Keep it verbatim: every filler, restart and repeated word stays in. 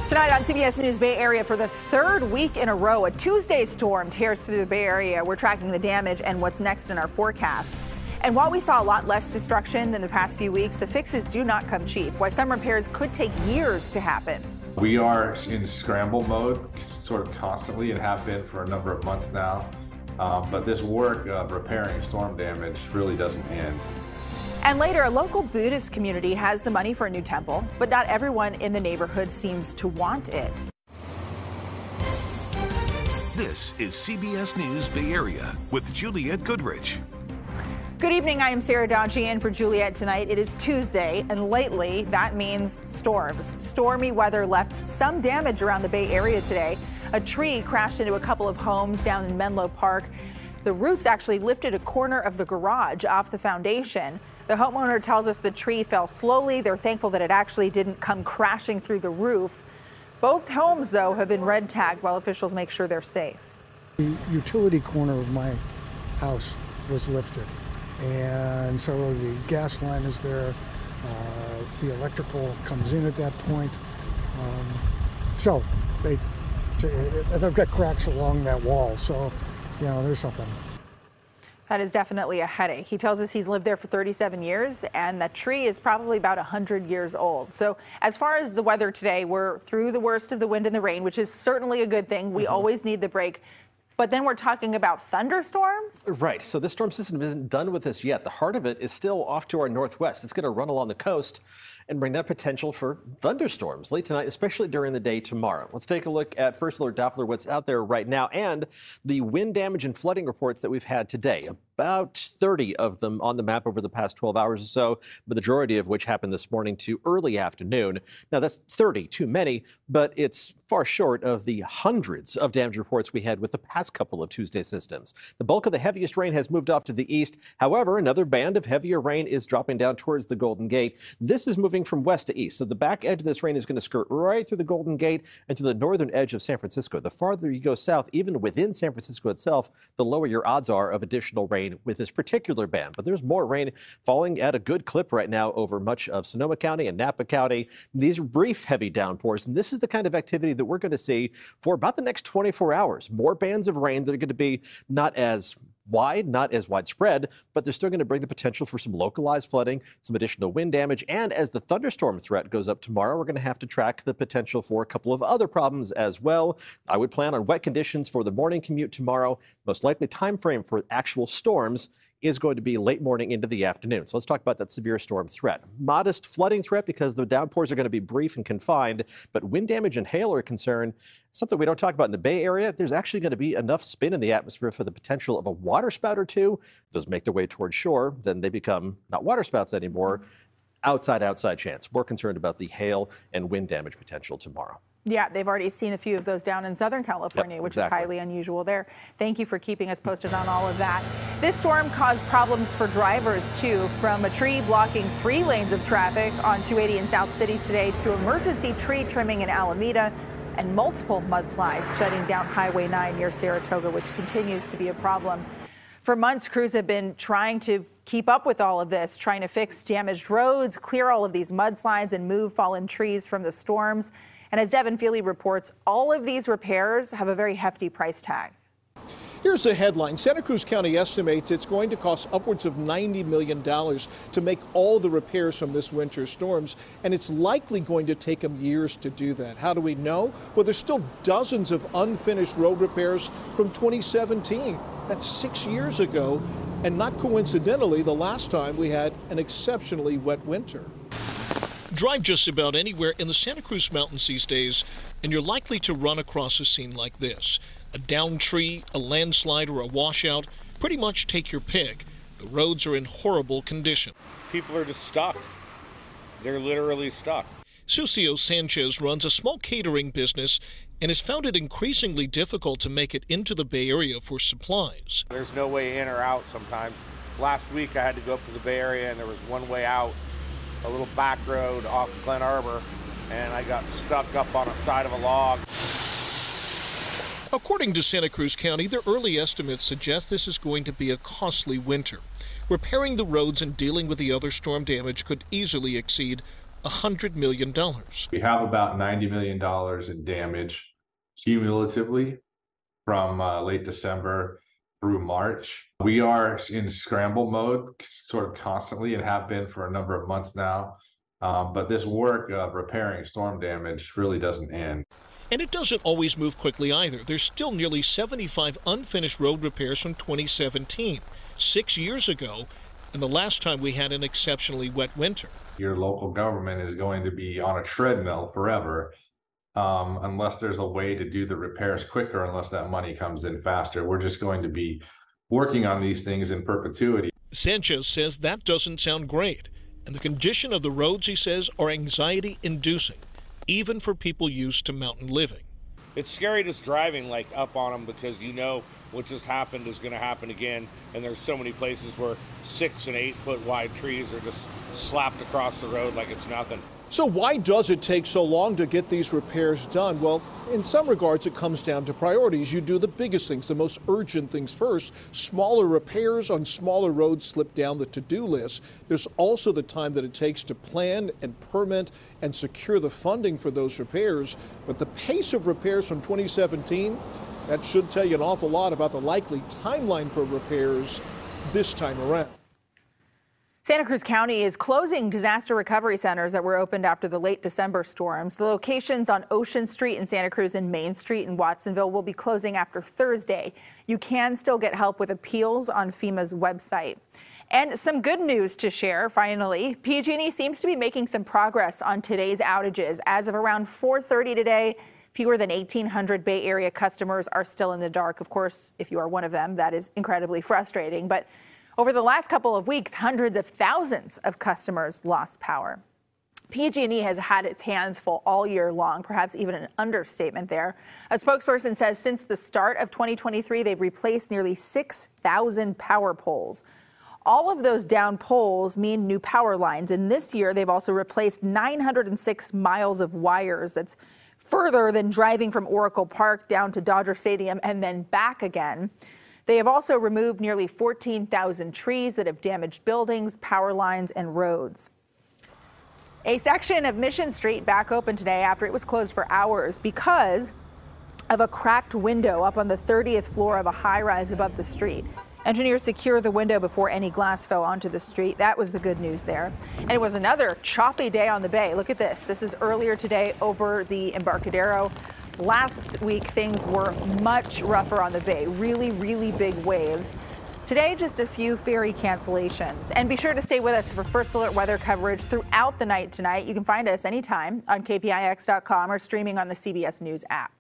Tonight on C B S News Bay Area, for the third week in a row, a Tuesday storm tears through the Bay Area. We're tracking the damage and what's next in our forecast. And while we saw a lot less destruction than the past few weeks, the fixes do not come cheap. Why some repairs could take years to happen. We are in scramble mode sort of constantly and have been for a number of months now. Um, but this work of repairing storm damage really doesn't end. And later, a local Buddhist community has the money for a new temple, but not everyone in the neighborhood seems to want it. This is C B S News Bay Area with Juliette Goodrich. Good evening. I am Sarah Dodgy in for Juliette tonight. It is Tuesday, and lately that means storms. Stormy weather left some damage around the Bay Area today. A tree crashed into a couple of homes down in Menlo Park. The roots actually lifted a corner of the garage off the foundation. The homeowner tells us the tree fell slowly. They're thankful that it actually didn't come crashing through the roof. Both homes, though, have been red tagged while officials make sure they're safe. The utility corner of my house was lifted, and so the gas line is there. Uh, the electrical comes in at that point. Um, so they, and I've got cracks along that wall, so you know there's something. That is definitely a headache. He tells us he's lived there for thirty-seven years, and that tree is probably about one hundred years old. So as far as the weather today, we're through the worst of the wind and the rain, which is certainly a good thing. We mm-hmm. always need the break. But then we're talking about thunderstorms? Right. So this storm system isn't done with us yet. The heart of it is still off to our northwest. It's going to run along the coast and bring that potential for thunderstorms late tonight, especially during the day tomorrow. Let's take a look at First Alert Doppler, what's out there right now, and the wind damage and flooding reports that we've had today. About thirty of them on the map over the past twelve hours or so, the majority of which happened this morning to early afternoon. Now, that's thirty too many, but it's far short of the hundreds of damage reports we had with the past couple of Tuesday systems. The bulk of the heaviest rain has moved off to the east. However, another band of heavier rain is dropping down towards the Golden Gate. This is moving from west to east, so the back edge of this rain is going to skirt right through the Golden Gate and to the northern edge of San Francisco. The farther you go south, even within San Francisco itself, the lower your odds are of additional rain with this particular band. But there's more rain falling at a good clip right now over much of Sonoma County and Napa County. These are brief heavy downpours, and this is the kind of activity that we're going to see for about the next twenty-four hours. More bands of rain that are going to be not as wide, not as widespread, but they're still going to bring the potential for some localized flooding, some additional wind damage. And as the thunderstorm threat goes up tomorrow, we're going to have to track the potential for a couple of other problems as well. I would plan on wet conditions for the morning commute tomorrow. Most likely time frame for actual storms is going to be late morning into the afternoon. So let's talk about that severe storm threat. Modest flooding threat because the downpours are going to be brief and confined, but wind damage and hail are a concern. Something we don't talk about in the Bay Area, there's actually going to be enough spin in the atmosphere for the potential of a water spout or two. If those make their way towards shore, then they become not water spouts anymore. Outside, outside chance. More concerned about the hail and wind damage potential tomorrow. Yeah, they've already seen a few of those down in Southern California, yep, which exactly. is highly unusual there. Thank you for keeping us posted on all of that. This storm caused problems for drivers, too, from a tree blocking three lanes of traffic on two eighty in South City today to emergency tree trimming in Alameda and multiple mudslides shutting down Highway nine near Saratoga, which continues to be a problem. For months, crews have been trying to keep up with all of this, trying to fix damaged roads, clear all of these mudslides, and move fallen trees from the storms. And as Devin Feely reports, all of these repairs have a very hefty price tag. Here's the headline. Santa Cruz County estimates it's going to cost upwards of ninety million dollars to make all the repairs from this winter's storms, and it's likely going to take them years to do that. How do we know? Well, there's still dozens of unfinished road repairs from twenty seventeen. That's six years ago, and not coincidentally, the last time we had an exceptionally wet winter. Drive just about anywhere in the Santa Cruz Mountains these days, and you're likely to run across a scene like this. A downed tree, a landslide, or a washout. Pretty much take your pick. The roads are in horrible condition. People are just stuck. They're literally stuck. Sucio Sanchez runs a small catering business and has found it increasingly difficult to make it into the Bay Area for supplies. There's no way in or out sometimes. Last week I had to go up to the Bay Area and there was one way out, a little back road off of Glen Arbor, and I got stuck up on a side of a log. According to Santa Cruz County, their early estimates suggest this is going to be a costly winter. Repairing the roads and dealing with the other storm damage could easily exceed one hundred million dollars. We have about ninety million dollars in damage cumulatively from uh, late December through March. We are in scramble mode sort of constantly and have been for a number of months now. Um, but this work of repairing storm damage really doesn't end. And it doesn't always move quickly either. There's still nearly seventy-five unfinished road repairs from twenty seventeen, six years ago, and the last time we had an exceptionally wet winter. Your local government is going to be on a treadmill forever um, unless there's a way to do the repairs quicker, unless that money comes in faster. We're just going to be working on these things in perpetuity. Sanchez says that doesn't sound great, and the condition of the roads, he says, are anxiety-inducing, even for people used to mountain living. It's scary just driving like up on them because you know what just happened is going to happen again, and there's so many places where six and eight foot wide trees are just slapped across the road like it's nothing. So why does it take so long to get these repairs done? Well, in some regards, it comes down to priorities. You do the biggest things, the most urgent things first. Smaller repairs on smaller roads slip down the to-do list. There's also the time that it takes to plan and permit and secure the funding for those repairs. But the pace of repairs from twenty seventeen, that should tell you an awful lot about the likely timeline for repairs this time around. Santa Cruz County is closing disaster recovery centers that were opened after the late December storms. The locations on Ocean Street in Santa Cruz and Main Street in Watsonville will be closing after Thursday. You can still get help with appeals on FEMA's website. And some good news to share, finally. P G and E seems to be making some progress on today's outages. As of around four thirty today, fewer than eighteen hundred Bay Area customers are still in the dark. Of course, if you are one of them, that is incredibly frustrating. But over the last couple of weeks, hundreds of thousands of customers lost power. P G and E has had its hands full all year long, perhaps even an understatement there. A spokesperson says since the start of twenty twenty-three, they've replaced nearly six thousand power poles. All of those down poles mean new power lines, and this year they've also replaced nine hundred six miles of wires. That's further than driving from Oracle Park down to Dodger Stadium and then back again. They have also removed nearly fourteen thousand trees that have damaged buildings, power lines, and roads. A section of Mission Street back open today after it was closed for hours because of a cracked window up on the thirtieth floor of a high-rise above the street. Engineers secured the window before any glass fell onto the street. That was the good news there. And it was another choppy day on the bay. Look at this. This is earlier today over the Embarcadero. Last week, things were much rougher on the bay. Really, really big waves. Today, just a few ferry cancellations. And be sure to stay with us for First Alert weather coverage throughout the night tonight. You can find us anytime on K P I X dot com or streaming on the C B S News app.